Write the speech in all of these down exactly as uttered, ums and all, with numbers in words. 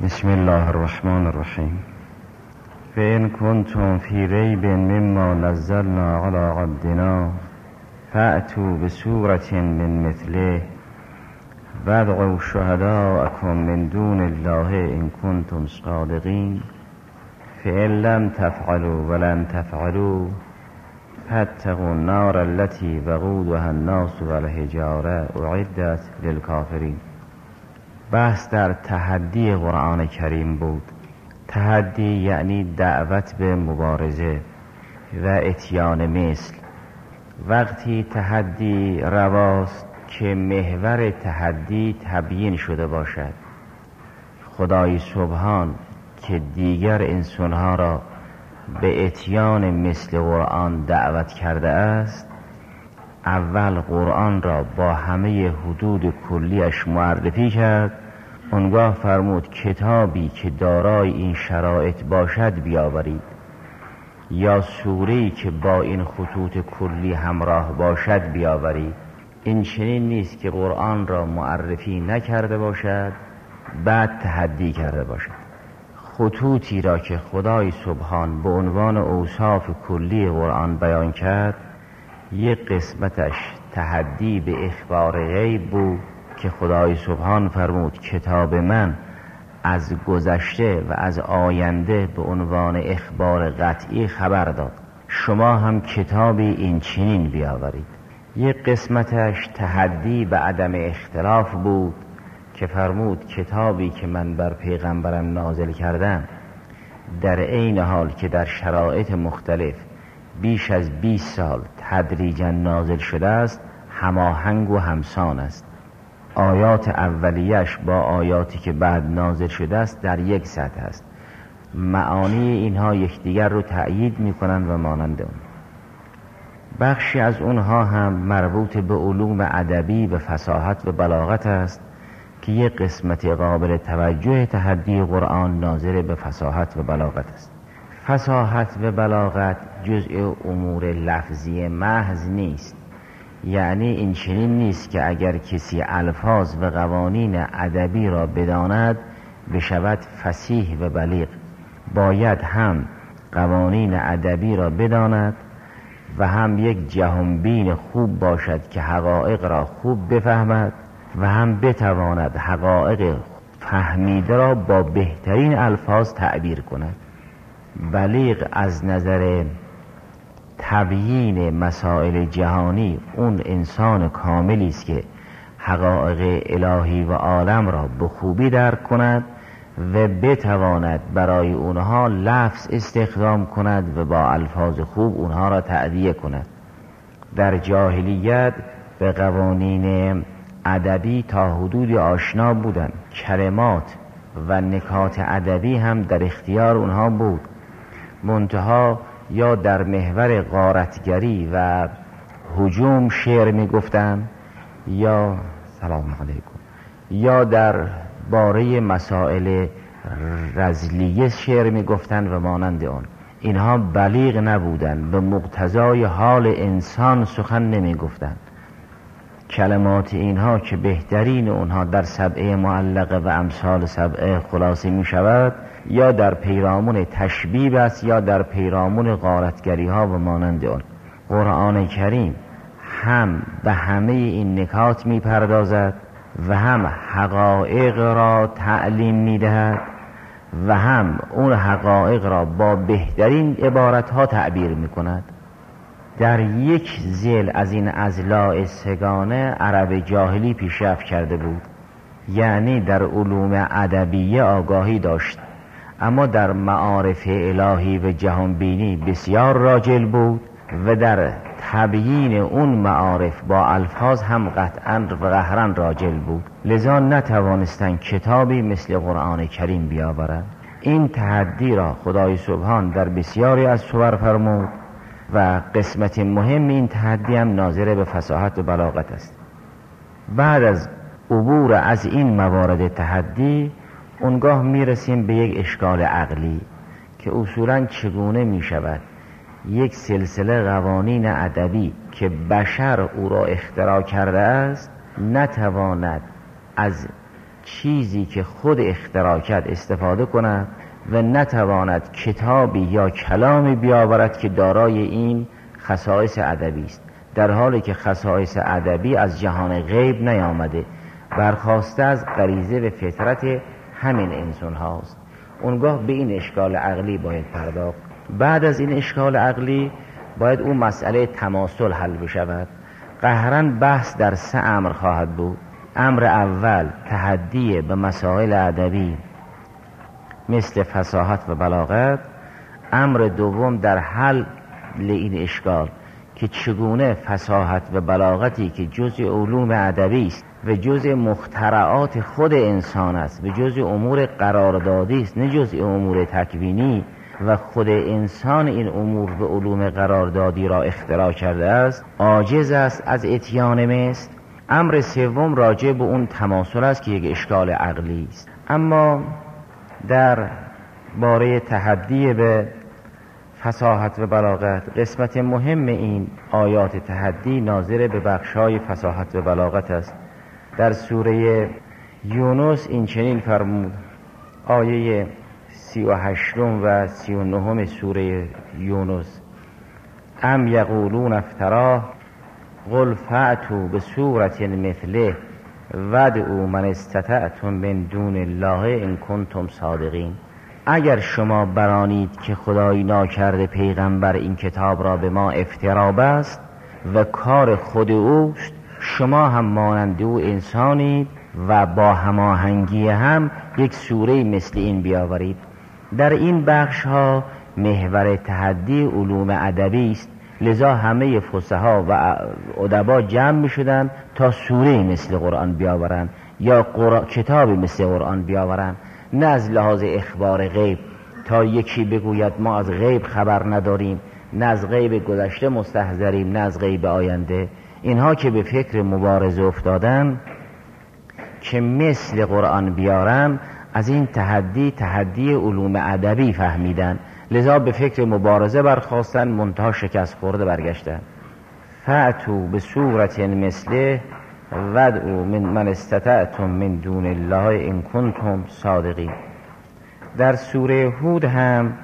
بسم الله الرحمن الرحیم. فإن كنتم في ريب مما نزلنا على عبدنا فأتوا بسورة من مثله وادعوا شهداءكم من دون الله إن كنتم صادقين فإن لم تفعلوا ولن تفعلوا فاتقوا النار التي وقودها الناس والحجارة أعدت للكافرين. بحث در تحدی قرآن کریم بود. تحدی یعنی دعوت به مبارزه و اتیان مثل. وقتی تحدی رواست که محور تحدی تبیین شده باشد، خدای سبحان که دیگر انسانها را به اتیان مثل قرآن دعوت کرده است، اول قرآن را با همه حدود کلیش معرفی کرد. اونگاه فرمود کتابی که دارای این شرایط باشد بیاورید، یا سوره‌ای که با این خطوط کلی همراه باشد بیاورید. این چنین نیست که قرآن را معرفی نکرده باشد بعد تحدی کرده باشد. خطوطی را که خدای سبحان به عنوان اوصاف کلی قرآن بیان کرد، یک قسمتش تحدی به اخبار غیب بود که خدای سبحان فرمود کتاب من از گذشته و از آینده به عنوان اخبار قطعی خبر داد، شما هم کتابی این چنین بیاورید. یک قسمتش تحدی به عدم اختلاف بود که فرمود کتابی که من بر پیغمبرم نازل کردم در عین حال که در شرایط مختلف بیش از بیست سال تدریجا نازل شده است، هماهنگ و همسان است. آیات اولیش با آیاتی که بعد نازل شده است در یک سطح است. معانی اینها یکدیگر رو تأیید میکنن و مانند اون. بخشی از اونها هم مربوط به علوم ادبی و فصاحت و بلاغت است که یک قسمت قابل توجه تحدی قرآن ناظر به فصاحت و بلاغت است. فصاحت و بلاغت جزء امور لفظی محض نیست. یعنی این چنین نیست که اگر کسی الفاظ و قوانین ادبی را بداند بشود فصیح و بلیغ. باید هم قوانین ادبی را بداند و هم یک جهانبین خوب باشد که حقایق را خوب بفهمد و هم بتواند حقایق فهمیده را با بهترین الفاظ تعبیر کند. بلیغ از نظر تبیین مسائل جهانی اون انسان کاملی است که حقایق الهی و عالم را به خوبی درک کند و بتواند برای اونها لفظ استخدام کند و با الفاظ خوب اونها را تأدیه کند. در جاهلیت به قوانین ادبی تا حدودی آشنا بودند. کلمات و نکات ادبی هم در اختیار اونها بود، منتها یا در محور غارتگری و هجوم شعر می گفتن یا سلام علیکم یا در باره مسائل رذلیه شعر می گفتن و مانند آن. اینها بلیغ نبودن، به مقتضای حال انسان سخن نمی گفتن. کلمات اینها که بهترین اونها در سبعه معلقه و امثال سبعه خلاصه می شود، یا در پیرامون تشبیب است یا در پیرامون غارتگری ها و مانند آن. قرآن کریم هم به همه این نکات می پردازد و هم حقایق را تعلیم می دهد و هم اون حقایق را با بهترین عبارت ها تعبیر می کند. در یک ذیل از این اضلاع سگانه عرب جاهلی پیشرفت کرده بود، یعنی در علوم ادبیه آگاهی داشت، اما در معارف الهی و جهانبینی بسیار راجل بود و در تبیین اون معارف با الفاظ هم قطعاً و قهراً راجل بود. لذا نتوانستند کتابی مثل قرآن کریم بیاورند. این تحدی را خدای سبحان در بسیاری از سور فرمود و قسمت مهم این تحدی هم ناظر به فصاحت و بلاغت است. بعد از عبور از این موارد تحدی، اونگاه میرسیم به یک اشکال عقلی که اصولاً چگونه میشود یک سلسله قوانین ادبی که بشر او را اختراع کرده است نتواند از چیزی که خود اختراع کرد استفاده کند و نتواند کتابی یا کلامی بیاورد که دارای این خصایص ادبی است، در حالی که خصایص ادبی از جهان غیب نیامده، برخواسته از غریزه و فطرت همین انسان هاست. اونگاه به این اشکال عقلی باید پرداخت. بعد از این اشکال عقلی باید اون مسئله تماثل حل بشود. قهراً بحث در سه امر خواهد بود. امر اول تحدی به مسائل ادبی مثل فصاحت و بلاغت. امر دوم در حل این اشکال که چگونه فصاحت و بلاغتی که جزء علوم ادبی است و جزء مخترعات خود انسان است و جزء امور قراردادی است، نه جزء امور تکوینی، و خود انسان این امور به علوم قراردادی را اختراع کرده است، عاجز است از اتیان مثل. امر سوم راجع به اون تماثل است که یک اشکال عقلی است. اما در باره تحدی به فصاحت و بلاغت، قسمت مهم این آیات تحدی ناظر به بخشای فصاحت و بلاغت است. در سوره یونس این چنین فرمود، آیه سی و هشتم و سی و نهم سوره یونس: ام یقولون افتراه قل فأتوا بسورة مثله وادعوا من استطعتم من دون الله ان کنتم صادقین. اگر شما برانید که خدای ناکرده پیغمبر این کتاب را به ما افترا بست و کار خود اوست، شما هم مانند او انسانید و با هماهنگی هم یک سوره مثل این بیاورید. در این بخش ها محور تحدی علوم ادبی است، لذا همه فصحا و ادبا جمع می شدن تا سوره مثل قرآن بیاورند یا قرآن کتاب مثل قرآن بیاورند، نه از لحاظ اخبار غیب تا یکی بگوید ما از غیب خبر نداریم، نه از غیب گذشته مستحضریم، نه از غیب آینده. اینها که به فکر مبارزه افتادن که مثل قرآن بیارن، از این تحدی تحدی علوم ادبی فهمیدن، لذا به فکر مبارزه برخواستن، منتها شکست خورده برگشتن. فأتوا بسورة مثله وادعوا من من استطعتم من دون الله ان کنتم صادقین. در سوره هود هم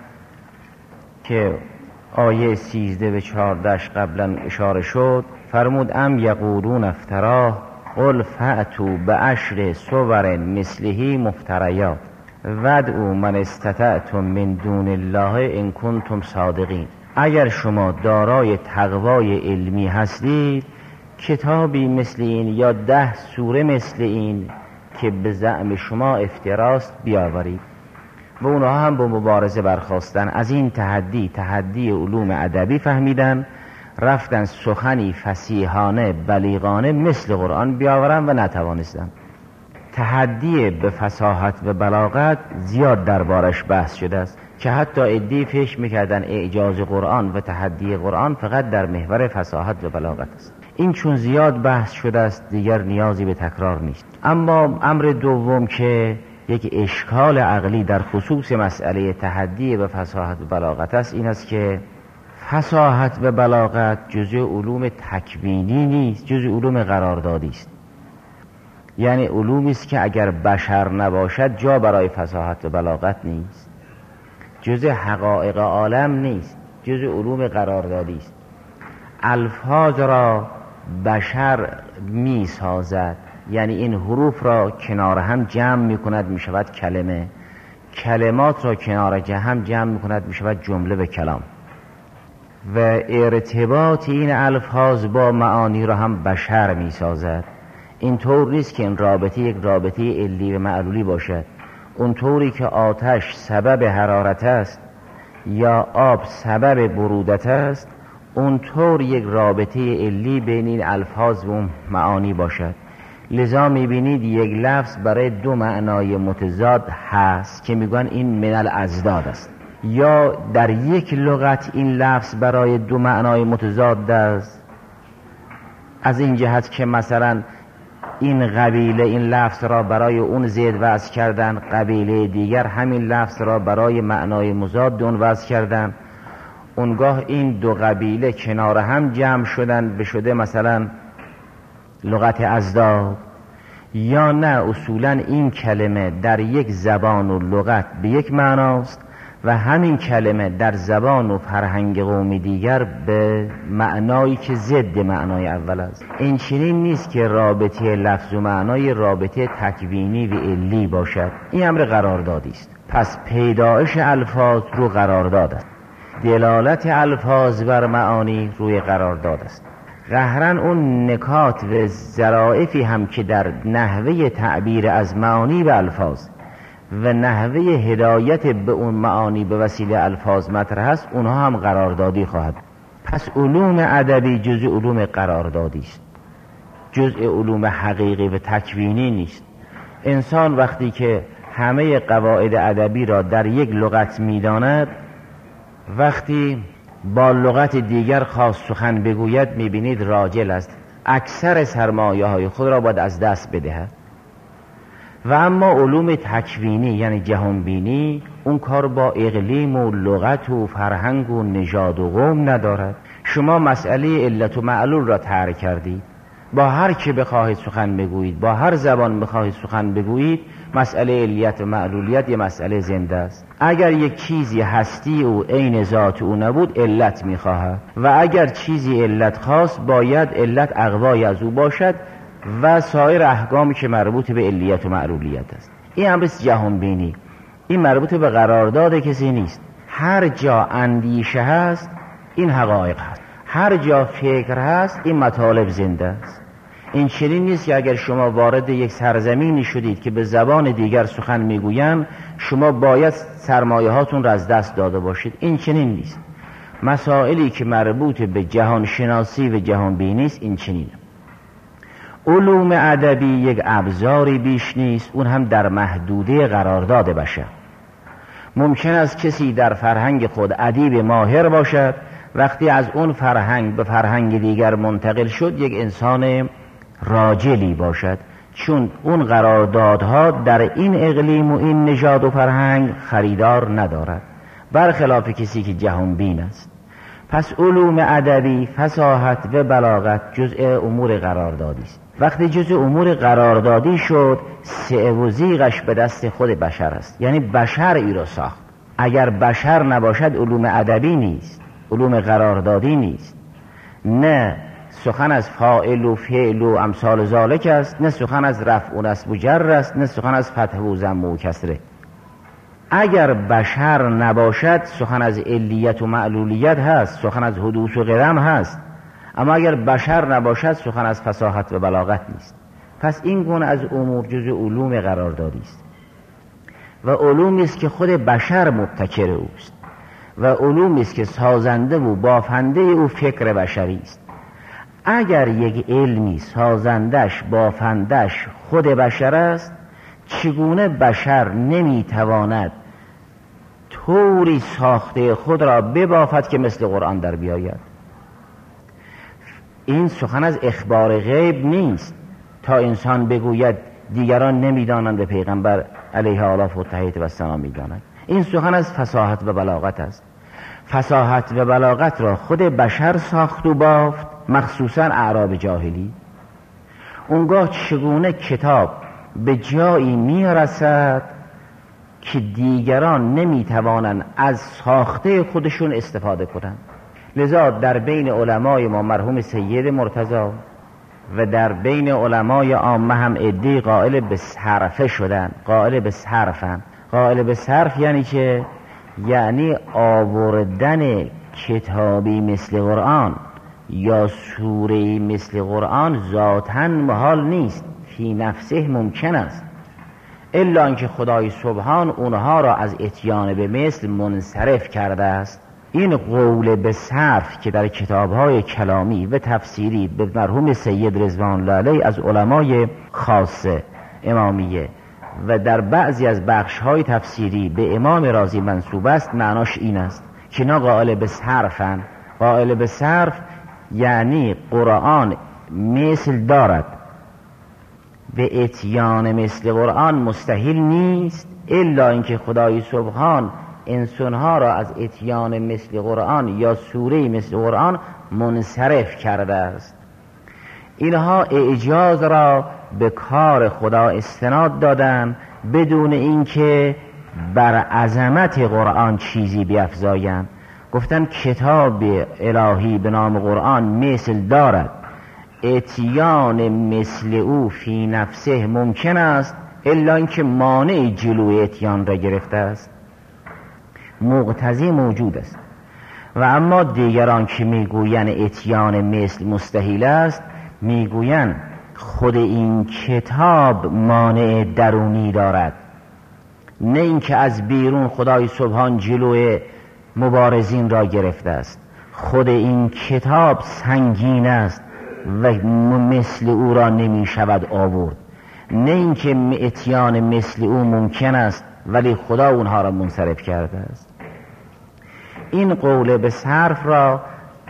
که آیه سیزده و چهاردهش قبلا اشاره شد، فرمود ام یقولون افتراه قل فأتوا بعشر صور مثله مفتریات وادعوا من استطعتم من دون الله ان کنتم صادقین. اگر شما دارای تقوای علمی هستید، کتابی مثل این یا ده سوره مثل این که به زعم شما افتراست بیاورید. و اونها هم با مبارزه برخواستن. از این تحدی تحدی علوم ادبی فهمیدن، رفتن سخنی فصیحانه بلیغانه مثل قرآن بیاورن و نتوانستن. تحدی به فصاحت و بلاغت زیاد دربارش بحث شده است که حتی عده‌ای فکر میکردن اعجاز قرآن و تحدی قرآن فقط در محور فصاحت و بلاغت است. این چون زیاد بحث شده است دیگر نیازی به تکرار نیست. اما امر دوم که یک اشکال عقلی در خصوص مسئله تحدی به فصاحت و بلاغت است، این است که فصاحت و بلاغت جزء علوم تکوینی نیست، جزء علوم قراردادی است. یعنی علومی است که اگر بشر نباشد جا برای فصاحت و بلاغت نیست، جزء حقایق عالم نیست، جزء علوم قراردادی است. الفاظ را بشر می سازد، یعنی این حروف را کنار هم جمع می کند می شود کلمه، کلمات را کنار هم جمع می کند می شود جمله و کلام، و ارتباط این الفاظ با معانی را هم بشر می سازد. این طور نیست که این رابطه یک رابطه علی و معلولی باشد. اون طوری که آتش سبب حرارت است یا آب سبب برودت است، اون طور یک رابطه علی بین این الفاظ و معانی باشد. لذا میبینید یک لفظ برای دو معنای متضاد هست که میگن این من الازداد است، یا در یک لغت این لفظ برای دو معنای متضاد است، از این جهت که مثلا این قبیله این لفظ را برای اون زید وضع کردن، قبیله دیگر همین لفظ را برای معنای مضاد اون وضع کردن. اونگاه این دو قبیله کنار هم جمع شدن به شده مثلا لغت ازداد، یا نه اصولا این کلمه در یک زبان و لغت به یک معناست و همین کلمه در زبان و فرهنگ قومی دیگر به معنایی که ضد معنای اول است. این چنین نیست که رابطه لفظ و معنای رابطه تکوینی و علی باشد. این امر قراردادی است. پس پیدایش الفاظ رو قرارداد است، دلالت الفاظ بر معانی روی قرارداد است. قهرن اون نکات و ظرافی هم که در نحوه تعبیر از معانی به الفاظ و نحوه هدایت به اون معانی به وسیله الفاظ مطرح است، اونها هم قراردادی خواهد. پس علوم ادبی جزء علوم قراردادی است، جزء علوم حقیقی و تکوینی نیست. انسان وقتی که همه قواعد ادبی را در یک لغت می‌داند، وقتی با لغت دیگر خاص سخن بگوید می‌بینید راجل است، اکثر سرمایه‌های خود را باید از دست بدهد. و اما علوم تکوینی یعنی جهانبینی اون کار با اقلیم و لغت و فرهنگ و نژاد و قوم ندارد. شما مسئله علت و معلول را طرح کردید، با هر که بخواهید سخن بگویید، با هر زبان بخواهید سخن بگویید، مسئله علیت و معلولیت یه مسئله زنده است. اگر یک چیزی هستی او عین ذات او نبود علت میخواهد و اگر چیزی علت خواست باید علت اقوای از او باشد و سایر احکامی که مربوط به علیت و معلولیت است. این امر جهان بینی، این مربوط به قرارداد کسی نیست. هر جا اندیشه هست این حقایق هست، هر جا فکر هست این مطالب زنده است. این چنین نیست که اگر شما وارد یک سرزمینی شدید که به زبان دیگر سخن میگویند شما باید سرمایه هاتون را از دست داده باشید. این چنین نیست. مسائلی که مربوط به جهان شناسی و جهان بینی است این چنینه. علوم ادبی یک ابزاری بیش نیست، اون هم در محدوده قرارداد بشر. ممکن است کسی در فرهنگ خود ادیب ماهر باشد، وقتی از اون فرهنگ به فرهنگ دیگر منتقل شد یک انسان راجلی باشد، چون اون قراردادها در این اقلیم و این نژاد و فرهنگ خریدار ندارد، برخلاف کسی که جهان بین است. پس علوم ادبی، فصاحت و بلاغت جزء امور قراردادی است. وقتی جزء امور قراردادی شد سعی و زیغش به دست خود بشر است، یعنی بشر ای را ساخت. اگر بشر نباشد علوم ادبی نیست، علوم قراردادی نیست. نه سخن از فاعل و فعل و امثال ذالک است، نه سخن از رفع و نصب و جر است، نه سخن از فتح و ضم و کسره. اگر بشر نباشد سخن از علیت و معلولیت هست، سخن از حدوث و قدم هست، اما اگر بشر نباشد سخن از فصاحت و بلاغت نیست. پس این گونه از امور جزء علوم قراردادی است و علومی است که خود بشر مبتکر اوست و علومی است که سازنده و بافنده او فکر بشری است. اگر یک علمی سازندش بافندش خود بشر است، چگونه بشر نمیتواند طوری ساخته خود را ببافد که مثل قرآن در بیاید؟ این سخن از اخبار غیب نیست تا انسان بگوید دیگران نمیدانند و پیغمبر علیه آلاف و تحییت و السلام میدانند. این سخن از فصاحت و بلاغت است. فصاحت و بلاغت را خود بشر ساخت و بافت، مخصوصا اعراب جاهلی. اونگاه چگونه کتاب به جایی میرسد که دیگران نمیتوانند از ساخته خودشون استفاده کنند. لذا در بین علمای ما مرحوم سید مرتضی و در بین علمای عامه هم عده‌ای قائل به صرفه شدن، قائل به صرفن. قائل به صرف یعنی چه؟ یعنی آوردن کتابی مثل قرآن یا سوره‌ای مثل قرآن ذاتاً محال نیست، فی نفسه ممکن است، الا اینکه خدای سبحان اونها را از اتیان به مثل منصرف کرده است. این قول به صرف که در کتاب‌های کلامی و تفسیری به مرحوم سید رضوان الله علیه از علمای خاصه امامیه و در بعضی از بخش‌های تفسیری به امام رازی منسوب است، معناش این است که اینا قائل به صرفن. قائل به صرف یعنی قرآن مثل دارد، به اتیان مثل قرآن مستحیل نیست، الا اینکه خدای سبحان انسانها را از اتیان مثل قرآن یا سوره مثل قرآن منصرف کرده است. اینها اعجاز را به کار خدا استناد دادن بدون اینکه بر عظمت قرآن چیزی بیفزایند. گفتن کتاب الهی به نام قرآن مثل دارد، اتیان مثل او فی نفسه ممکن است، الا اینکه مانع جلوی اتیان را گرفته است، مقتضی موجود است. و اما دیگران که میگویند اتیان مثل مستحیل است، میگویند خود این کتاب مانع درونی دارد، نه اینکه از بیرون خدای سبحان جلوی مبارزین را گرفته است. خود این کتاب سنگین است و مثل او را نمی شود آورد، نه اینکه اتیان مثل او ممکن است ولی خدا اونها را منصرف کرده است. این قول به صرف را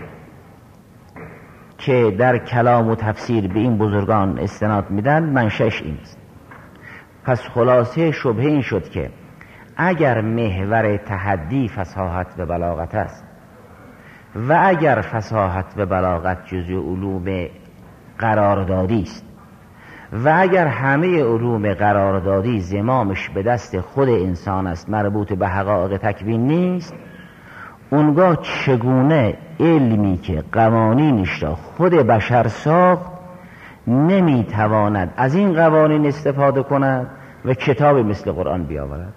که در کلام و تفسیر به این بزرگان استناد میدن منشأش این است. پس خلاصه شبهه این شد که اگر محور تحدی فصاحت و بلاغت است و اگر فصاحت و بلاغت جزء علوم قراردادی است و اگر همه علوم قراردادی زمامش به دست خود انسان است، مربوط به حقایق تکوین نیست، اونگاه چگونه علمی که قوانینش را خود بشر ساخت نمیتواند از این قوانین استفاده کند و کتاب مثل قرآن بیاورد؟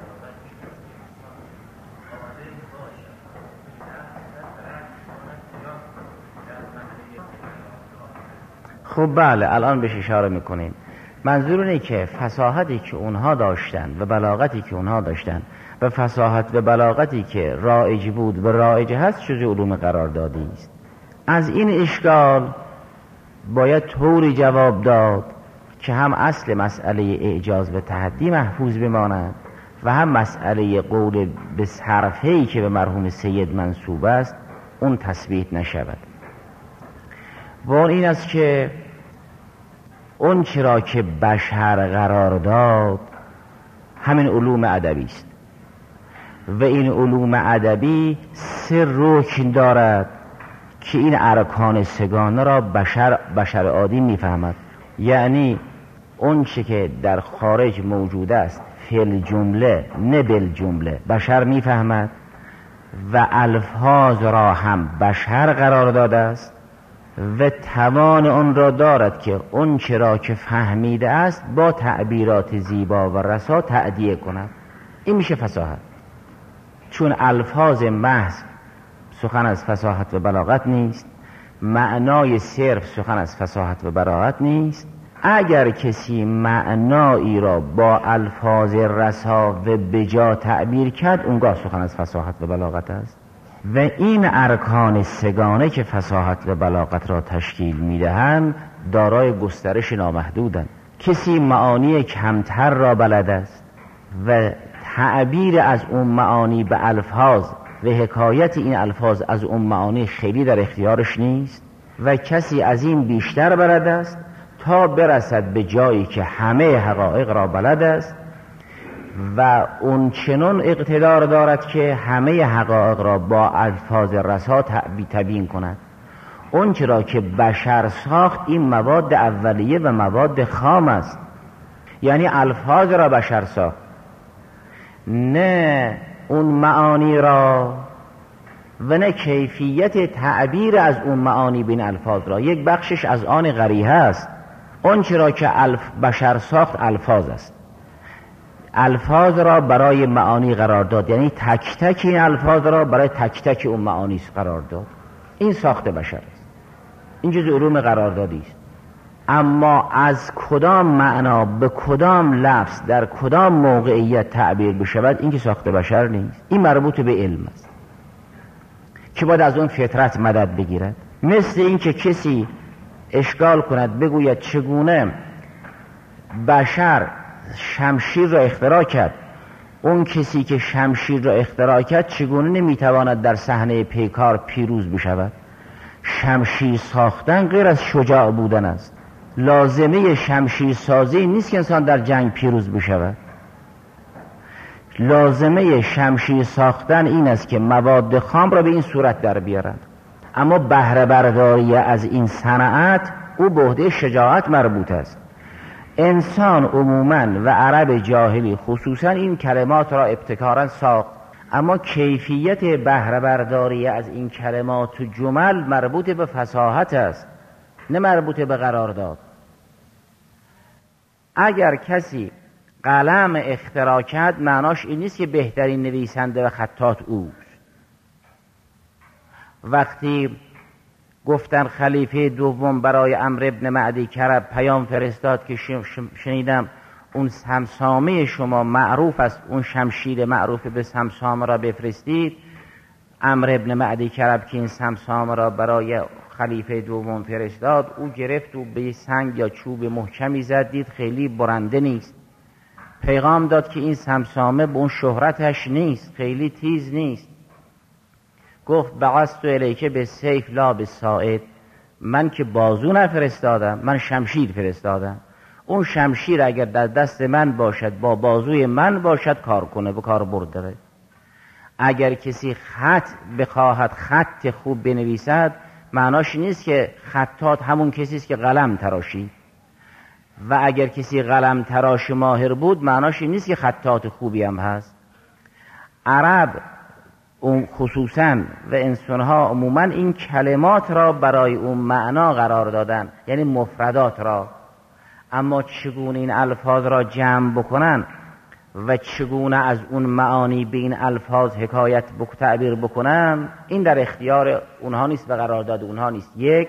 خب بله، الان بهش اشاره میکنیم. منظور اینه که فصاحتی که اونها داشتن و بلاغتی که اونها داشتن و فصاحت و بلاغتی که رایج بود و رایج هست جزء علوم قراردادی است. از این اشکال باید طوری جواب داد که هم اصل مسئله اعجاز و تحدی محفوظ بماند و هم مسئله قول به حرفه‌ای که به مرحوم سید منسوب است اون تثبیت نشود. و اون این است که اون چرا که بشر قرار داد همین علوم ادبی است و این علوم ادبی سه رکن دارد که این ارکان سگانه را بشر بشر عادی میفهمد. یعنی اون چه که در خارج موجود است فعل جمله نه بل جمله بشر میفهمد و الفاظ را هم بشر قرار داده است و توان اون را دارد که اون چرا که فهمیده است با تعبیرات زیبا و رسا تأدیه کند. این میشه فصاحت. چون الفاظ محض سخن از فصاحت و بلاغت نیست، معنای صرف سخن از فصاحت و بلاغت نیست. اگر کسی معنایی را با الفاظ رسا و بجا تعبیر کرد اونگاه سخن از فصاحت و بلاغت است. و این ارکان سگانه که فصاحت و بلاغت را تشکیل میدهند دارای گسترش نامحدودند. کسی معانی کمتر را بلد است و تعبیر از اون معانی به الفاظ و حکایت این الفاظ از اون معانی خیلی در اختیارش نیست و کسی از این بیشتر بلد است تا برسد به جایی که همه حقایق را بلد است و اون چنون اقتدار دارد که همه حقایق را با الفاظ رسا تبیین کند. اون چرا که بشر ساخت این مواد اولیه و مواد خام است، یعنی الفاظ را بشر ساخت، نه اون معانی را و نه کیفیت تعبیر از اون معانی بین الفاظ را. یک بخشش از آن غریحه است. اون چرا که الف بشر ساخت الفاظ است، الفاظ را برای معانی قرار داد، یعنی تک تک این الفاظ را برای تک تک اون معانی قرار داد. این ساخت بشر است، این جزء علوم قراردادی است. اما از کدام معنا به کدام لفظ در کدام موقعیت تعبیر بشود این که ساخت بشر نیست. این مربوط به علم است که باید از اون فطرت مدد بگیرد. مثل این که کسی اشکال کند بگوید چگونه بشر شمشیر را اختراع کرد، اون کسی که شمشیر را اختراع کرد چگونه نمیتواند در صحنه پیکار پیروز بشود؟ شمشیر ساختن غیر از شجاع بودن است. لازمه شمشیر سازی نیست که انسان در جنگ پیروز بشود. لازمه شمشیر ساختن این است که مواد خام را به این صورت در بیارند. اما بهره برداری از این صنعت او به عهده شجاعت مربوط است. انسان عموماً و عرب جاهلی خصوصاً این کلمات را ابتکاراً ساخت، اما کیفیت بهره برداری از این کلمات و جمل مربوط به فصاحت است، نه مربوط به قرارداد. اگر کسی قلم اختراع کرد معناش این نیست که بهترین نویسنده و خطاط اوست. وقتی گفتن خلیفه دوم برای عمرو ابن معدی کرب پیام فرستاد که شنیدم اون سمسامه شما معروف است، اون شمشیر معروف به سمسامه را بفرستید. عمرو ابن معدی کرب که این سمسامه را برای خلیفه دوم فرستاد، او گرفت و به سنگ یا چوب محکمی زد، دید خیلی برنده نیست. پیغام داد که این سمسامه به اون شهرتش نیست، خیلی تیز نیست. گفت بعثت الیک به سیف لا به ساعد، من که بازو نفرستادم، من شمشیر فرستادم. اون شمشیر اگر در دست من باشد، با بازوی من باشد، کار کنه، به کار برد داره. اگر کسی خط بخواهد خط خوب بنویسد، معناش نیست که خطاط همون کسی است که قلم تراشی، و اگر کسی قلم تراش ماهر بود معناش نیست که خطاط خوبی هم هست. عرب اون خصوصاً و انسانها عموماً این کلمات را برای اون معنا قرار دادن، یعنی مفردات را. اما چگونه این الفاظ را جمع بکنن و چگونه از اون معانی به این الفاظ حکایت بک تعبیر بکنن، این در اختیار اونها نیست و قرارداد اونها نیست. یک،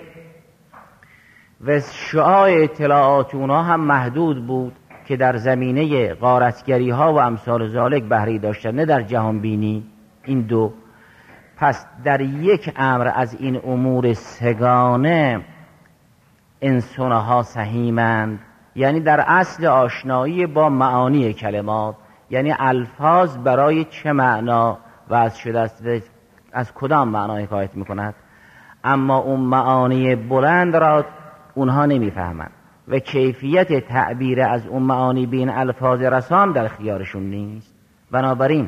و شعاع اطلاعات اونها هم محدود بود که در زمینه غارتگری ها و امثال ذالک بهره داشتن، نه در جهان بینی. این دو. پس در یک امر از این امور سگانه انسانها سهیمند، یعنی در اصل آشنایی با معانی کلمات، یعنی الفاظ برای چه معنا وضع شده است و از کدام معنا حکایت میکند. اما اون معانی بلند را اونها نمیفهمند و کیفیت تعبیر از اون معانی به این الفاظ رسان در اختیارشون نیست. بنابراین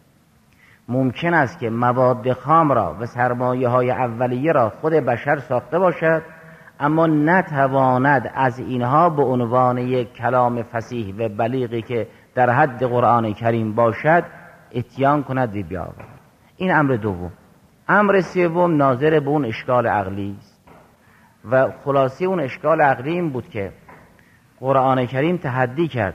ممکن است که مواد خام را و سرمایه های اولیه را خود بشر ساخته باشد، اما نتواند از اینها به عنوان یک کلام فصیح و بلیغی که در حد قرآن کریم باشد اتیان کند و بیاورد. این امر دوم. امر سوم ناظر به اون اشکال عقلی است و خلاصه اون اشکال عقلی این بود که قرآن کریم تحدی کرد،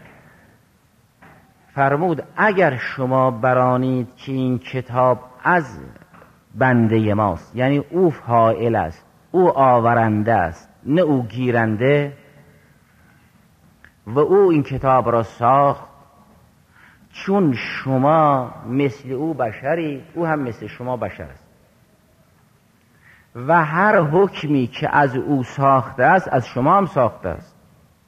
فرمود اگر شما برانید که این کتاب از بنده ماست، یعنی او فاعل است، او آورنده است، نه او گیرنده، و او این کتاب را ساخت، چون شما مثل او بشری، او هم مثل شما بشر است و هر حکمی که از او ساخته است از شما هم ساخته است.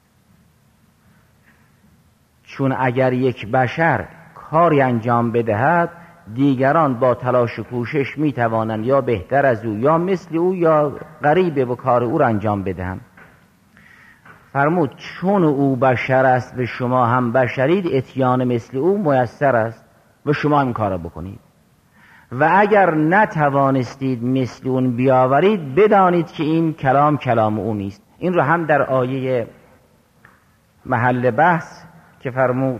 چون اگر یک بشر کاری انجام بدهد، دیگران با تلاش و کوشش می توانند یا بهتر از او یا مثل او یا قریب به کار او را انجام بدهند. فرمود چون او بشر است و شما هم بشرید، اتیان مثل او میسر است و شما این کار بکنید. و اگر نتوانستید مثل اون بیاورید، بدانید که این کلام کلام او نیست. این رو هم در آیه محل بحث که فرمود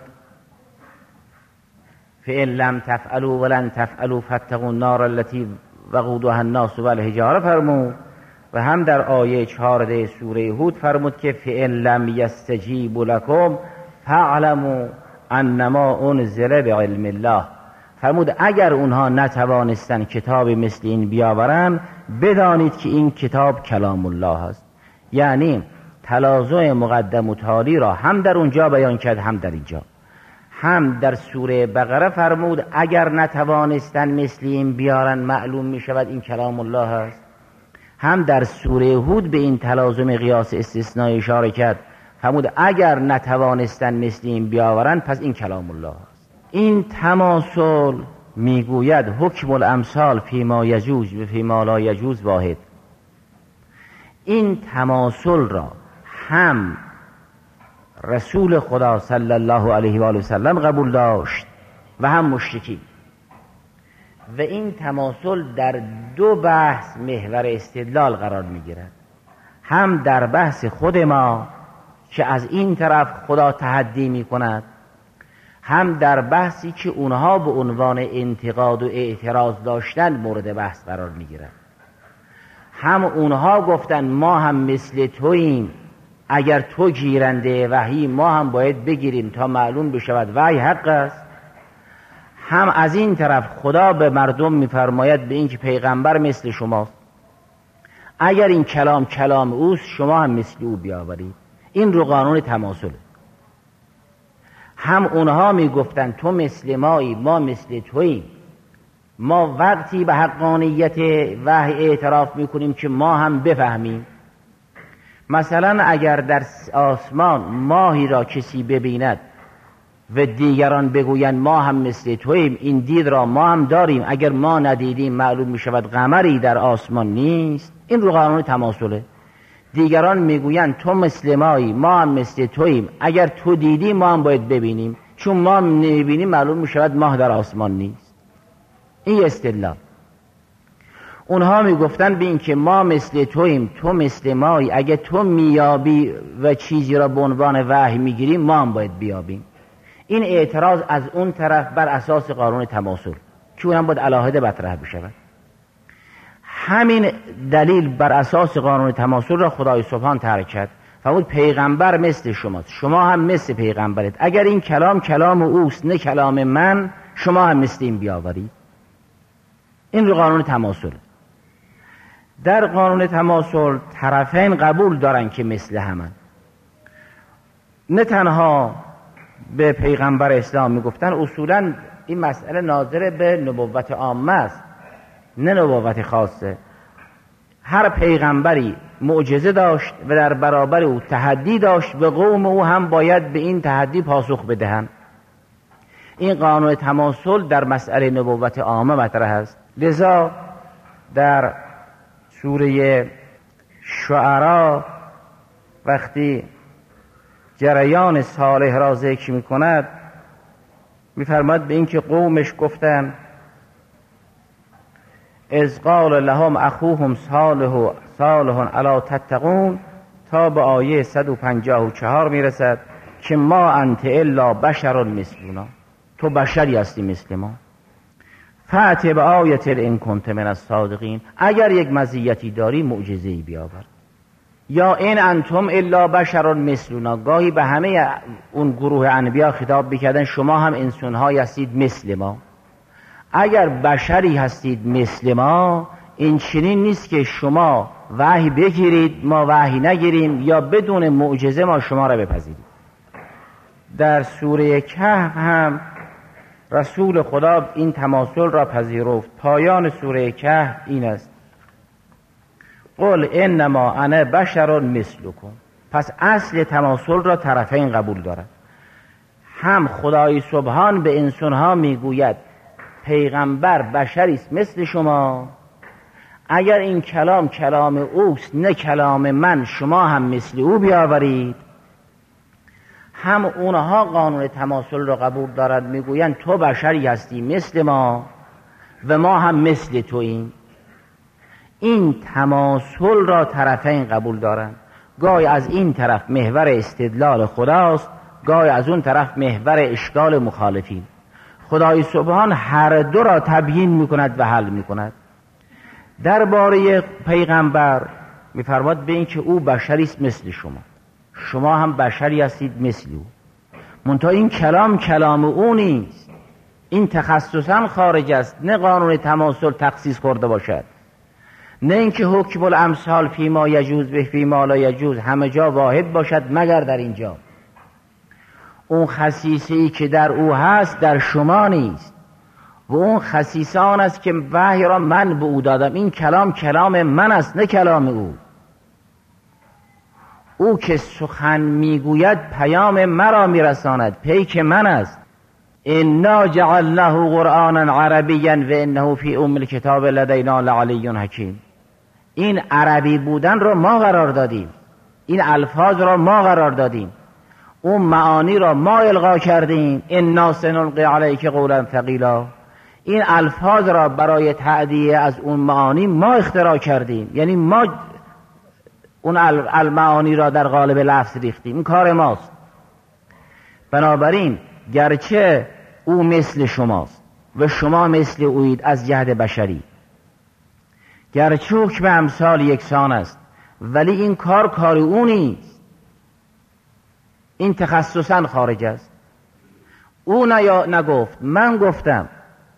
فإن لم تفعلوا ولن تفعلوا فاتقوا النار التي وقودها الناس والحجاره فرمود، و هم در آیه چهارده سوره هود فرمود که فإن لم يستجیبوا لكم فاعلموا انما انزل بعلم الله. فرمود اگر اونها نتوانستن کتاب مثل این بیاورن، بدانید که این کتاب کلام الله است. یعنی تلازم مقدم و تالی را هم در اونجا بیان کرد، هم در اینجا. هم در سوره بقره فرمود اگر نتوانستن مثل این بیارن، معلوم می شود این کلام الله است. هم در سوره هود به این تلازم قیاس استثنایی اشاره کرد، فرمود اگر نتوانستن مثل این بیاورن پس این کلام الله است. این تماثل میگوید حکم الامثال فیما یجوز و فیما لا یجوز واحد. این تماثل را هم رسول خدا صلی الله علیه و آله و سلم قبول داشت و هم مشرکین، و این تماثل در دو بحث محور استدلال قرار می گیرد. هم در بحث خود ما که از این طرف خدا تحدی می کند، هم در بحثی که اونها به عنوان انتقاد و اعتراض داشتن مورد بحث قرار می گیرند. هم اونها گفتن ما هم مثل توییم، اگر تو گیرنده وحی ما هم باید بگیریم تا معلوم بشود وحی حق است. هم از این طرف خدا به مردم میفرماید به این که پیغمبر مثل شماست، اگر این کلام کلام اوست شما هم مثل او بیاورید. این رو قانون تماثله. هم اونها میگفتن تو مثل مایی ما مثل توییم، ما وقتی به حقانیت وحی اعتراف میکنیم که ما هم بفهمیم. مثلا اگر در آسمان ماهی را کسی ببیند و دیگران بگویند ما هم مثل توییم، این دید را ما هم داریم، اگر ما ندیدیم معلوم می شود قمری در آسمان نیست. این رو قانون تماثله. دیگران میگویند تو مثل مایی ما هم مثل توییم، اگر تو دیدی ما هم باید ببینیم، چون ما نمیبینیم معلوم می شود ماه در آسمان نیست. این استدلال. اونها میگفتن به این که ما مثل توییم تو مثل مایی، اگر تو میابی و چیزی را به عنوان وحی میگیریم ما هم باید بیابیم. این اعتراض از اون طرف بر اساس قانون تماثل که اونم باید علاهده مطرح بشود. همین دلیل بر اساس قانون تماثل را خدای سبحان ترک کرد. فرمود پیغمبر مثل شماست، شما هم مثل پیغمبرید، اگر این کلام کلام اوست نه کلام من، شما هم مثل این بیاورید. این رو قانون تماثل. در قانون تماثل طرفین قبول دارن که مثل همن. نه تنها به پیغمبر اسلام میگفتن، اصولا این مسئله ناظر به نبوت عامه است نه نبوت خاصه. هر پیغمبری معجزه داشت و در برابر او تحدی داشت و قوم او هم باید به این تحدی پاسخ بدهند. این قانون تماثل در مسئله نبوت عامه مطرح است. لذا در سوره شعراء وقتی جریان صالح را ذکر می کند می‌فرماید به این که قومش گفتن اذ قال لهم اخوهم صالح صالح الا تتقون تا به آیه صد و پنجاه و چهار میرسد که ما انت الا بشر مثلنا، تو بشری هستی مثل ما. فأت بآیة ان کنت من الصادقین، اگر یک مزیتی داری معجزه‌ای بیاور. یا این انتم الا بشر مثلنا، گاهی به همه اون گروه انبیا خطاب می‌کردن شما هم انسان‌هایی هستید مثل ما. اگر بشری هستید مثل ما، این چنین نیست که شما وحی بگیرید ما وحی نگیریم یا بدون معجزه ما شما را بپذیرید. در سوره کهف هم رسول خدا این تماثل را پذیرفت. پایان سوره کهف این است قل انما انا بشر مثلکم. پس اصل تماثل را طرفین قبول دارد. هم خدای سبحان به انسانها میگوید پیغمبر بشری است مثل شما، اگر این کلام کلام اوست نه کلام من، شما هم مثل او بیاورید. هم اونها قانون تماثل را قبول دارد، میگویند تو بشری هستی مثل ما و ما هم مثل توییم. این تماثل را طرفین قبول دارند. گاهی از این طرف محور استدلال خداست، گاهی از اون طرف محور اشکال مخالفین. خدای سبحان هر دو را تبیین میکند و حل میکند. درباره پیغمبر میفرماد به این که او بشری است مثل شما، شما هم بشری هستید مثل او. منتها این کلام کلام او نیست، این تخصصا خارج است، نه قانون تماثل تخصیص خورده باشد، نه اینکه حکم الامثال فیما یجوز به فیما لا یجوز همه جا واحد باشد مگر در اینجا. اون خصیصه‌ای که در او هست در شما نیست و اون خصیصه آن است که وحی را من به او دادم. این کلام کلام من است نه کلام او. او که سخن میگوید پیام مرا میرساند، پیک من است. انا جعلناه قرآنا عربیا و انه فی ام الکتاب لدینا لعلی حکیم. این عربی بودن را ما قرار دادیم، این الفاظ را ما قرار دادیم، اون معانی را ما القا کردیم. انا سنلقی علیک قولا ثقیلا، این الفاظ را برای تأدیه از اون معانی ما اختراع کردیم، یعنی ما اون المعانی را در قالب لفظ ریختیم، این کار ماست. بنابراین گرچه او مثل شماست و شما مثل اوید از جهت بشری، گرچه حکم امثال یکسان است، ولی این کار کار او نیست، این تخصصاً خارج است. او نگفت، من گفتم.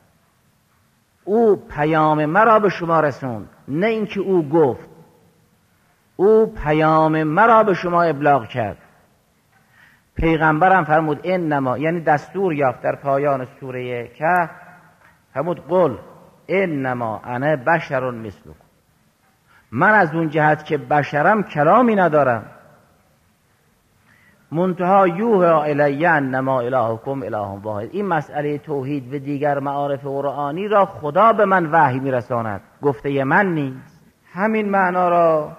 او پیام مرا به شما رسوند، نه اینکه او گفت. او پیام مرا به شما ابلاغ کرد. پیغمبرم فرمود انما، یعنی دستور یافت در پایان سوره کهف، فرمود قل انما انا بشر مثلکم، من از اون جهت که بشرم کلامی ندارم، منتها یوحی الی انما الهکم اله واحد. این مسئله توحید و دیگر معارف قرآنی را خدا به من وحی میرساند، گفته من نیست. همین معنا را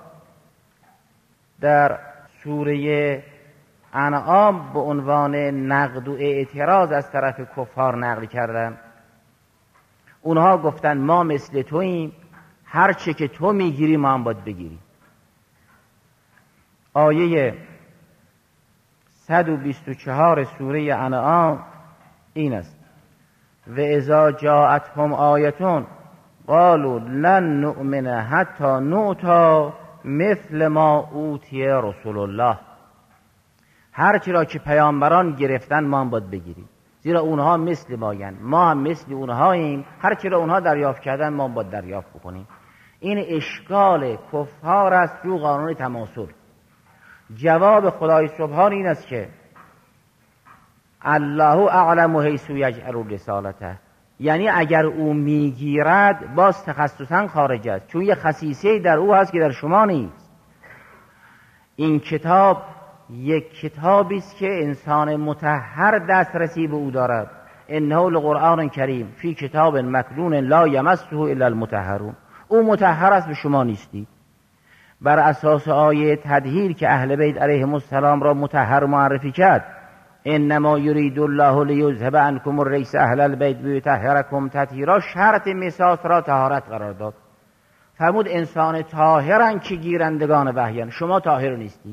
در سوره انعام به عنوان نقد و اعتراض از طرف کفار نقل کردن. اونها گفتن ما مثل توییم، هر چه که تو میگیری ما هم باید بگیریم. آیه صد و بیست و چهار سوره انعام این است: و اذا جاءتهم آیتون قالوا لن نؤمن حتی نؤتی مثل ما اوتی رسول الله. هر چی را که پیامبران گرفتن ما هم باید بگیریم، زیرا اونها مثل مایند، ما هم مثل اونهاییم، هر چی را اونها دریافت کردن ما هم باید دریافت بکنیم. این اشکال کفار است رو قانون تماسل. جواب خدای سبحان این است که الله اعلم حیث یجعل رسالته، یعنی اگر او میگیرد باز تخصصا خارج است، چون یه خصیصه در او هست که در شما نیست. این کتاب یک کتابی است که انسان مطهر دسترسی به او دارد. انه لقرآن کریم فی کتاب مکنون لا یمسه الا المطهرون. او مطهر است و شما نیستی. بر اساس آیه تطهیر که اهل بیت علیهم السلام را مطهر معرفی کرد، انما یرید الله لیذهب عنکم الرجس اهل البیت ویطهرکم تطهیرا، شرط میثاق را طهارت قرار داد. فرمود انسان طاهرن که گیرندگان وحیان، شما طاهر نیستی.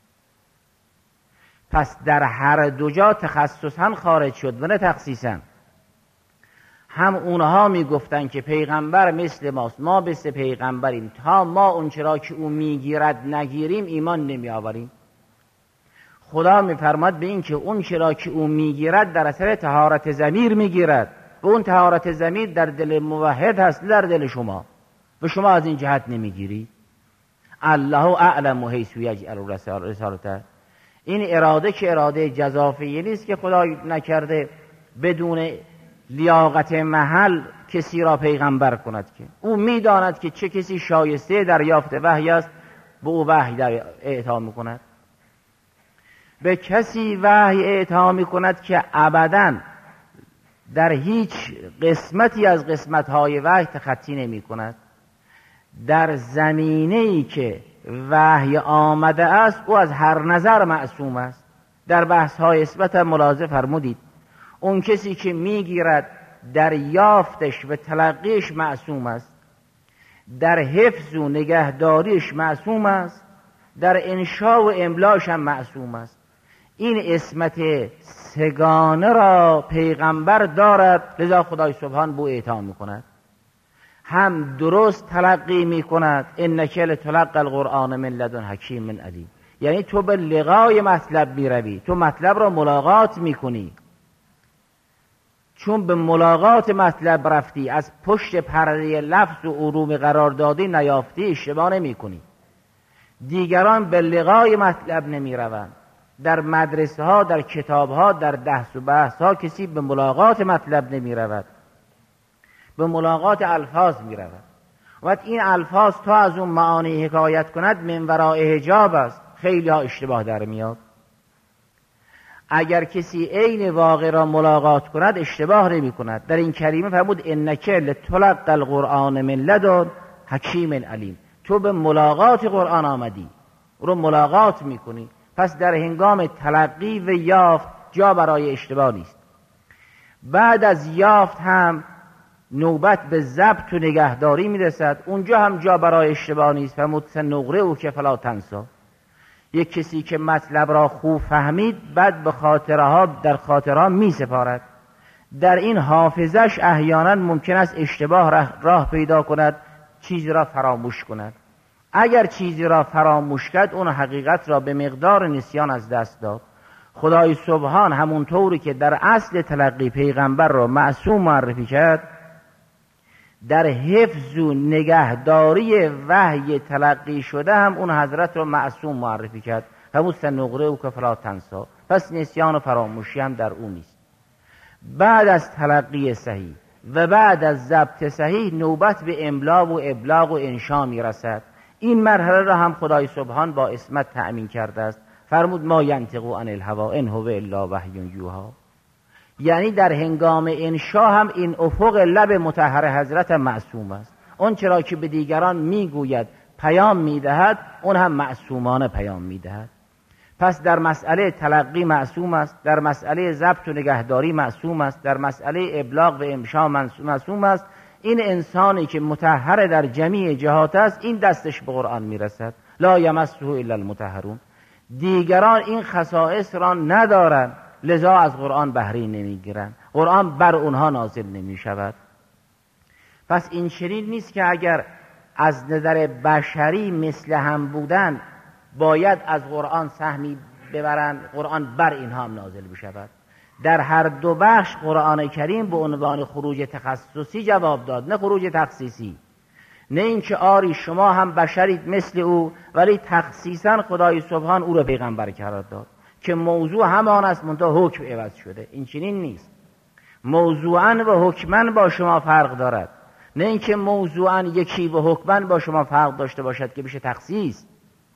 پس در هر دو جا تخصصاً خارج شد و نه تخصیصاً. هم اونها میگفتن که پیغمبر مثل ماست، ما مثل پیغمبریم، تا ما اون چرا که او میگیرد نگیریم ایمان نمی آوریم. خدا میفرماد به این که اون چرا که او میگیرد در اثر طهارت ضمیر میگیرد و اون طهارت ضمیر در دل موحد هست، در دل شما، و شما از این جهت نمیگیری. الله اعلم حیث یجعل رسالته. این اراده که اراده جزافیه نیست که خدا نکرده بدون لیاقت محل کسی را پیغمبر کند، که او میداند که چه کسی شایسته دریافت وحی است، به او وحی در اعطا میکند. به کسی وحی اعطا میکند که ابداً در هیچ قسمتی از قسمتهای وحی تخطی نمی کند. در زمینه‌ای که وحی آمده است او از هر نظر معصوم است. در بحث‌های اثبات ملاحظه فرمودید اون کسی که میگیرد در یافتش و تلقیش معصوم است، در حفظ و نگهداریش معصوم است، در انشاء و املاش هم معصوم است. این اسمت سگانه را پیغمبر دارد، لذا خدای سبحان بو اعطا میکند. هم درست تلقی میکند، انک لتلقی القرآن من لدن حکیم علیم، یعنی تو به لقای مطلب میروی، تو مطلب را ملاقات میکنی. چون به ملاقات مطلب رفتی، از پشت پرده لفظ و علوم قرار دادی نیافتی، اشتباه نمی کنی. دیگران به لقای مطلب نمی روند. در مدرسه ها، در کتاب ها، در دهس و بحث ها کسی به ملاقات مطلب نمی رود، به ملاقات الفاظ می رود. و این الفاظ تا از اون معانی حکایت کند من وراء حجاب است، خیلی ها اشتباه در میاد. اگر کسی عین واقع را ملاقات کند اشتباه نمی کند. در این کریمه فرمود انک لتلقی القرآن من لدن حکیم علیم، تو به ملاقات قرآن آمدی، رو ملاقات میکنی، پس در هنگام تلقی و یافت جا برای اشتباه نیست. بعد از یافت هم نوبت به ضبط و نگهداری میرسد، اونجا هم جا برای اشتباه نیست. و متنقره او که فلا تنسا، یک کسی که مطلب را خوب فهمید بعد به خاطرها در خاطرها می سپارد. در این حافظش احیانا ممکن است اشتباه راه پیدا کند، چیزی را فراموش کند. اگر چیزی را فراموش کرد اون حقیقت را به مقدار نسیان از دست داد. خدای سبحان همونطوری که در اصل تلقی پیغمبر را معصوم معرفی کرد، در حفظ و نگهداری وحی تلقی شده هم اون حضرت را معصوم معرفی کرد. همون سنقره او که فلا تنسا، پس نسیان و فراموشی هم در اون نیست. بعد از تلقی صحیح و بعد از ضبط صحیح نوبت به املا و ابلاغ و انشا می رسد. این مرحله را هم خدای سبحان با عصمت تأمین کرده است. فرمود ما ینطق عن الهوی ان هو الا وحی یوحی. یعنی در هنگام انشا هم این افق لب مطهر حضرت معصوم است. اون چرا که به دیگران میگوید پیام میدهد، اون هم معصومانه پیام میدهد. پس در مسئله تلقی معصوم است، در مسئله ضبط و نگهداری معصوم است، در مسئله ابلاغ و انشا معصوم است. این انسانی که مطهر در جمیع جهات است، این دستش به قرآن میرسد. لا یمسه الا المطهرون. دیگران این خصائص را ندارند، لذا از قرآن بهره نمیگیرند، قرآن بر اونها نازل نمی شود. پس این چنین نیست که اگر از نظر بشری مثل هم بودن باید از قرآن سهمی ببرند، قرآن بر اینها هم نازل بشود. در هر دو بخش قرآن کریم به عنوان خروج تخصصی جواب داد، نه خروج تخصیصی. نه اینکه آری شما هم بشرید مثل او، ولی تخصیصا خدای سبحان او را پیغمبر قرار داد که موضوع همان است منتها حکم عوض شده. این چنین نیست. موضوعاً و حکماً با شما فرق دارد، نه اینکه موضوعاً یکی و حکماً با شما فرق داشته باشد که بشه تخصیص.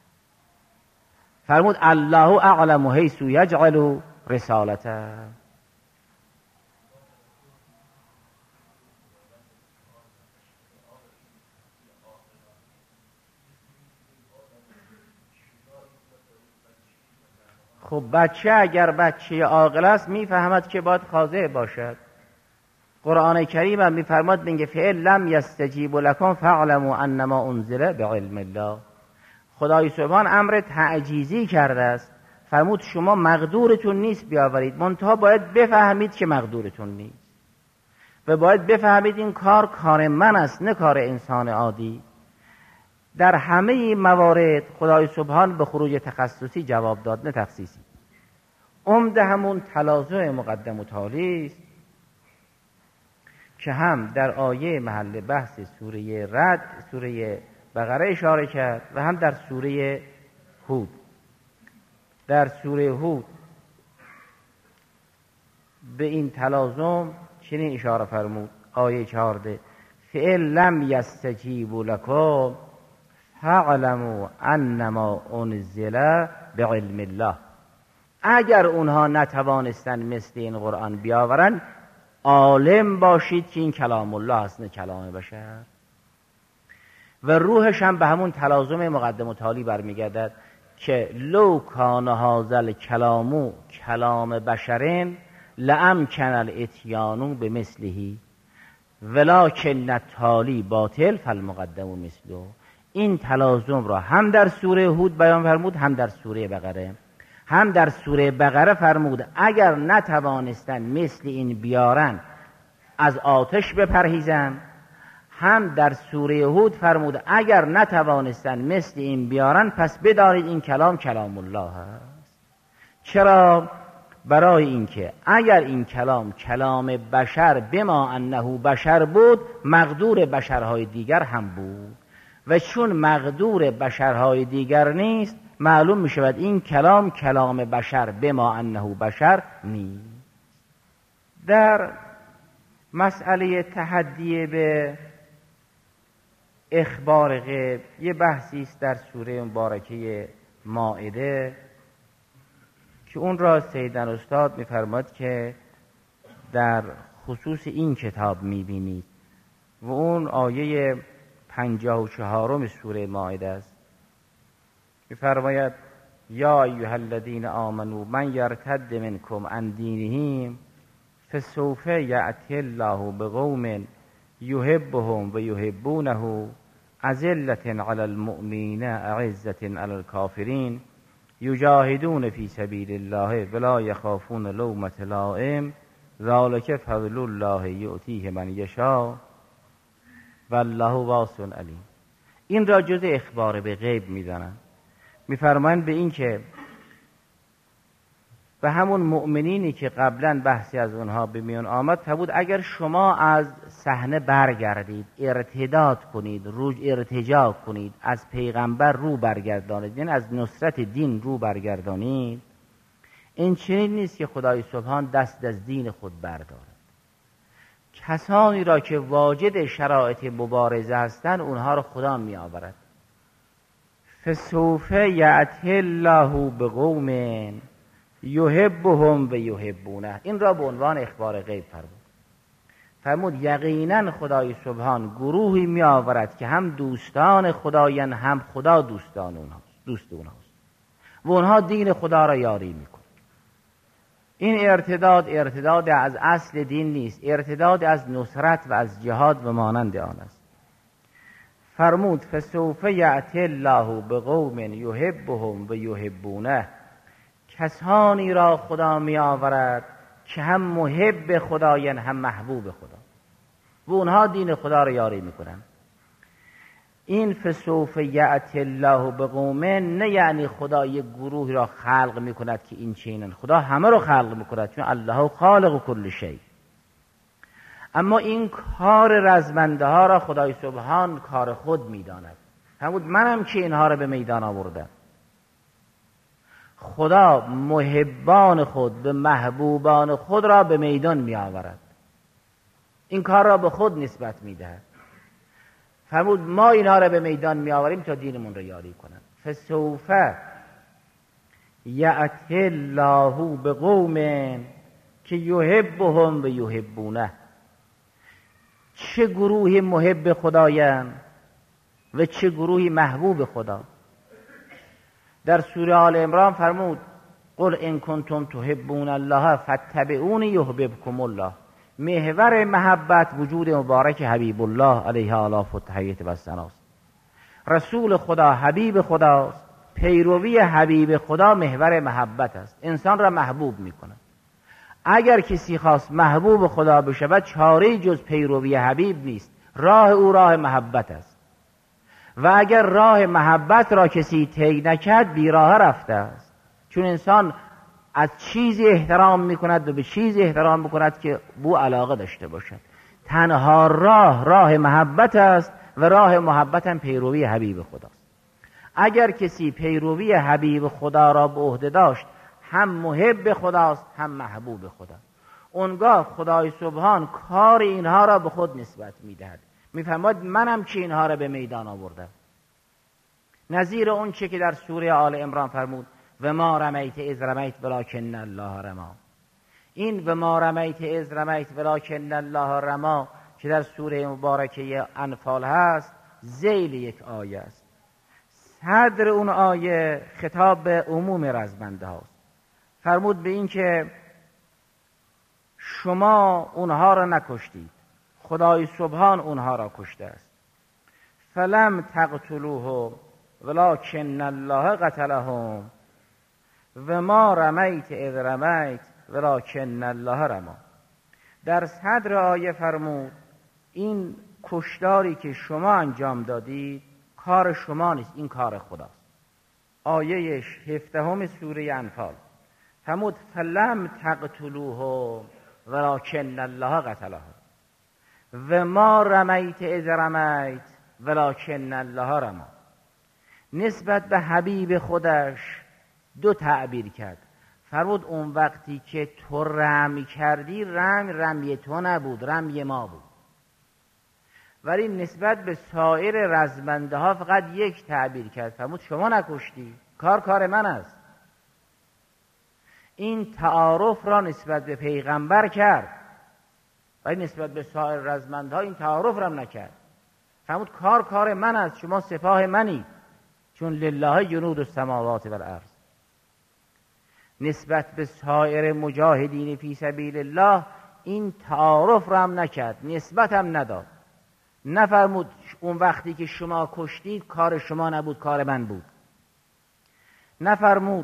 فرمود الله اعلم حیث یجعل رسالته. خب بچه اگر بچه عاقل است میفهمد که باید خاضع باشد. قرآن کریم هم میفرماد میگه فئن لم یستجیبوا لکم فاعلموا انما انزل بعلم الله. خدای سبحان امر تعجیزی کرده است. فرمود شما مقدورتون نیست بیاورید، منتها باید بفهمید که مقدورتون نیست و باید بفهمید این کار کار من است، نه کار انسان عادی. در همه موارد خدای سبحان به خروج تخصصی جواب داد، نه تخصیصی. عمده همون تلازم مقدم و تالی است که هم در آیه محل بحث سوره رد، سوره بقره اشاره کرد و هم در سوره هود. در سوره هود به این تلازم چنین اشاره فرمود، آیه چهارده فئن لم یستجیبوا لکم فاعلموا انما انزل بعلم الله. اگر اونها نتوانستن مثل این قرآن بیاورن، عالم باشید که این کلام الله است، نه کلام بشر. و روحش هم به همون تلازم مقدم و تالی برمیگردد که لو کان هذا الکلام کلام بشرین لامکن الاتیان بمثله ولکن التالی باطل فالمقدم مثله. این تلازم را هم در سوره هود بیان فرمود، هم در سوره بقره. هم در سوره بقره فرمود اگر نتوانستن مثل این بیارن از آتش بپرهیزن. هم در سوره هود فرمود اگر نتوانستن مثل این بیارن پس بدانید این کلام کلام الله است. چرا؟ برای اینکه اگر این کلام کلام بشر بما انه بشر بود، مقدور بشرهای دیگر هم بود و چون مقدور بشرهای دیگر نیست، معلوم می شود این کلام کلام بشر بما انه بشر نیست. در مسئله تحدی به اخبار غیب یه بحثی است در سوره مبارکه مائده که اون را سیدن استاد می‌فرماد که در خصوص این کتاب می‌بینید و اون آیه پنجاه و چهارم سوره مائده است. می‌فرماید یا ایها الذین آمنوا من یرتد منکم عن دینه فسوف یأتی الله بقوم یحبهم و یحبونه اذلة علی المؤمنین اعزة علی الکافرین یجاهدون فی سبیل الله ولا یخافون لومة لائم ذلک فضل الله یؤتیه من یشاء والله واسع علیم. این را جز اخبار به غیب میدانند. میفرمایند به این که به همون مؤمنینی که قبلا بحثی از اونها به میان آمد فرمود اگر شما از صحنه برگردید، ارتداد کنید، روج ارتجاع کنید، از پیغمبر رو برگردانید، یعنی از نصرت دین رو برگردانید، این چنین نیست که خدای سبحان دست از دین خود بردارد. کسانی را که واجد شرایط مبارزه هستند اونها را خدا می آورد. فسوف یأتی الله بقوم یحبهم و یحبونه. این را به عنوان اخبار غیب فرمود. فرمود یقینا خدای سبحان گروهی می آورد که هم دوستان خدایان هم خدا دوستان اونهاست، دوست اونهاست و اونها دین خدا را یاری می کنند. این ارتداد ارتداد از اصل دین نیست، ارتداد از نصرت و از جهاد و مانند آن است. فرمود فسوف یأتی الله بقوم یحبهم و یحبونه. کسانی را خدا می آورد که هم محب خدایان هم محبوب خدا و اونها دین خدا را یاری می کنند. این فسوف یأتی الله بقوم نه یعنی خدا یک گروهی را خلق می کند که این چینن. خدا همه را خلق می کند چون الله خالق کل شیء. اما این کار رزمنده ها را خدای سبحان کار خود می داند. فرمود منم که اینها را به میدان آوردم. خدا محبان خود به محبوبان خود را به میدان می آورد. این کار را به خود نسبت می دهد. فرمود ما اینها را به میدان می آوریم تا دینمون را یاری کنند. فسوف یأتی الله بقوم که یحبهم و یحبونه. چه گروهی محب خدایند و چه گروهی محبوب خدا. در سوره آل عمران فرمود قل ان کنتم تحبون الله فاتبعونی یحببکم الله. محور محبت وجود مبارک حبیب الله علیه آلاف و تحیت و ثناست. رسول خدا حبیب خداست. پیروی حبیب خدا محور محبت است. انسان را محبوب می کند. اگر کسی خواست محبوب خدا بشود چاره جز پیروی حبیب نیست. راه او راه محبت است و اگر راه محبت را کسی طی نکرد بیراه رفته است. چون انسان از چیزی احترام میکند و به چیزی احترام میکند که بو علاقه داشته باشد. تنها راه راه محبت است و راه محبت هم پیروی حبیب خداست. اگر کسی پیروی حبیب خدا را به عهده داشت هم محب خداست هم محبوب خدا. اونگاه خدای سبحان کار اینها را به خود نسبت میدهد. میفرماید منم که اینها را به میدان آوردم. نظیر اون چه که در سوره آل عمران فرمود و ما رمیت اذ رمیت ولکن الله رما. این و ما رمیت اذ رمیت ولکن الله رما که در سوره مبارکه انفال هست ذیل یک آیه است. صدر اون آیه خطاب به عموم رزمنده هاست. فرمود به این که شما اونها را نکشتید، خدای سبحان اونها را کشته است. فلم تقتلوه ولکن الله قتلهم و ما رمیت اذ رمیت ولکن الله رما. در صدر آیه فرمود این کشتاری که شما انجام دادید کار شما نیست، این کار خداست. آیه هفدهم سوره انفال فرمود فلم تقتلوه ولکن الله قتلهم و ما رمیت اذ رمیت ولکن الله رما. نسبت به حبیب خودش دو تعبیر کرد. فرمود اون وقتی که تو رمی کردی رمی رمی تو نبود، رمی ما بود. ولی نسبت به سایر رزمنده ها فقط یک تعبیر کرد. فرمود شما نکشتی، کار کار من است. این تعارف را نسبت به پیغمبر کرد ولی نسبت به سایر رزمنده ها این تعارف را نکرد. فرمود کار کار من است، شما سپاه منی، چون لله جنود السماوات و الارض. نسبت به سایر مجاهدین فی سبیل الله این تعارف را هم نکرد، نسبت هم نداد. نفرمود اون وقتی که شما کشتید کار شما نبود، کار من بود. نفرمود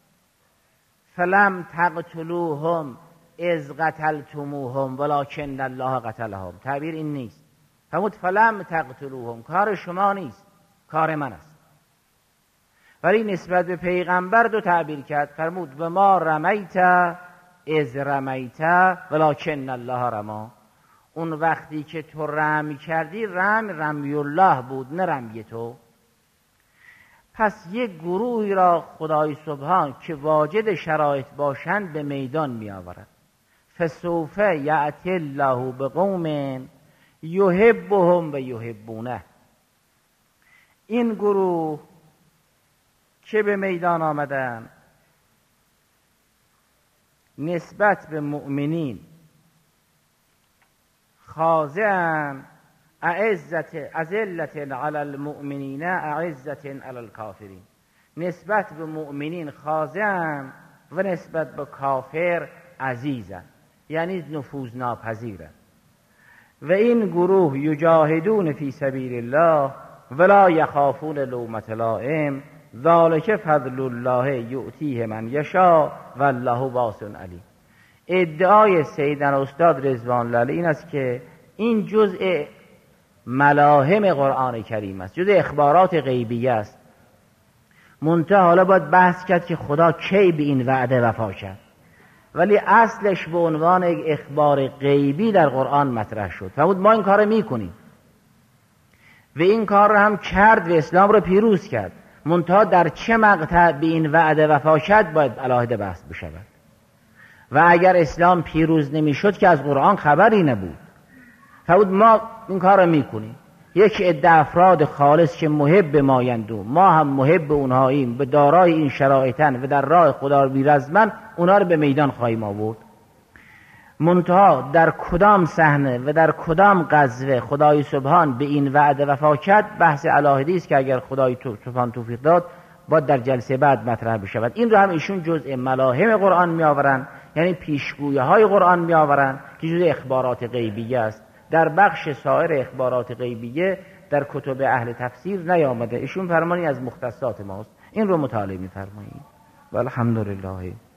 فلم تقتلوهم اذ قتلتموهم ولکن الله قتلهم. تعبیر این نیست. فرمود فلم تقتلوهم، کار شما نیست، کار من است. ولی نسبت به پیغمبر دو تعبیر کرد. فرمود و ما رمیت اذ رمیت ولکن الله رما. اون وقتی که تو رمی کردی رمی رمی الله بود، نه رمی تو. پس یک گروهی را خدای سبحان که واجد شرایط باشند به میدان می آورد. فسوف یأتی الله بقوم یحبهم و یحبونه. این گروه که به میدان آمدن نسبت به مؤمنین خاضعاً اعزت اذلت علی المؤمنین اعزت علی الکافرین. نسبت به مؤمنین خاضعاً و نسبت به کافر عزیزاً، یعنی نفوذ ناپذیرن. و این گروه یجاهدون فی سبیل الله ولا یخافون لومة لائم ذلک فضل الله یؤتیه من یشاء والله واسع علیم. ادعای سیدنا استاد رضوان الله علیه این است که این جزء ملاهم قرآن کریم است، جزء اخبارات غیبیه است. منتها حالا باید بحث کرد که خدا کی به این وعده وفا کرد، ولی اصلش به عنوان یک اخبار غیبی در قرآن مطرح شد. فرمود ما این کار رو میکنیم و این کار رو هم کرد و اسلام رو پیروز کرد. منتها در چه مقطع به این وعده وفا کرد باید علاهده بحث بشود. و اگر اسلام پیروز نمیشد که از قرآن خبری نبود. فرمود ما این کار رو میکنیم. یک عده افراد خالص که محب مایندو، ما هم محب اونهاییم، به دارای این شرایطن و در راه خدا بیرزمن اونا رو به میدان خواهیم آورد. منتها در کدام صحنه و در کدام غزوه خدای سبحان به این وعده وفا کرد بحث علاهدی است که اگر خدای سبحان توفیق داد باید در جلسه بعد مطرح بشود. این رو هم ایشون جزء ملاهم قرآن می آورن، یعنی پیشگویه های قرآن می آورن که جزء اخبارات غیبیه است. در بخش سایر اخبارات غیبیه در کتب اهل تفسیر نیامده. ایشون فرمانی از مختصات ماست، این رو مطالعه می فرمایید. والحمدلله.